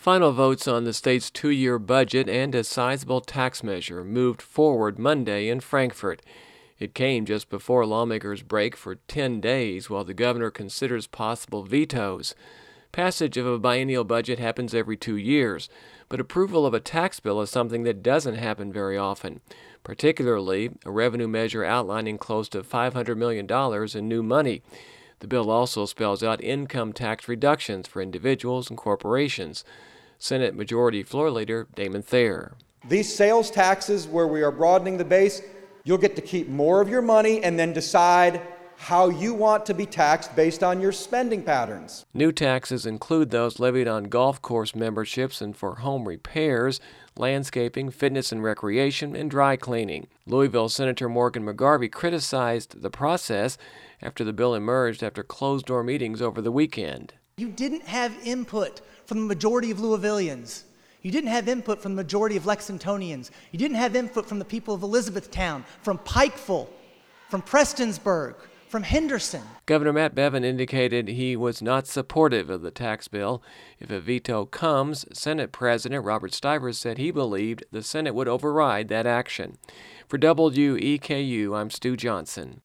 Final votes on the state's two-year budget and a sizable tax measure moved forward Monday in Frankfort. It came just before lawmakers break for 10 days while the governor considers possible vetoes. Passage of a biennial budget happens every 2 years, but approval of a tax bill is something that doesn't happen very often, particularly a revenue measure outlining close to $500 million in new money. The bill also spells out income tax reductions for individuals and corporations. Senate Majority Floor Leader Damon Thayer. These sales taxes, where we are broadening the base, you'll get to keep more of your money and then decide how you want to be taxed based on your spending patterns. New taxes include those levied on golf course memberships and for home repairs, landscaping, fitness and recreation, and dry cleaning. Louisville Senator Morgan McGarvey criticized the process after the bill emerged after closed-door meetings over the weekend. You didn't have input from the majority of Louisvillians. You didn't have input from the majority of Lexingtonians. You didn't have input from the people of Elizabethtown, from Pikeville, from Prestonsburg, from Henderson. Governor Matt Bevin indicated he was not supportive of the tax bill. If a veto comes, Senate President Robert Stivers said he believed the Senate would override that action. For WEKU, I'm Stu Johnson.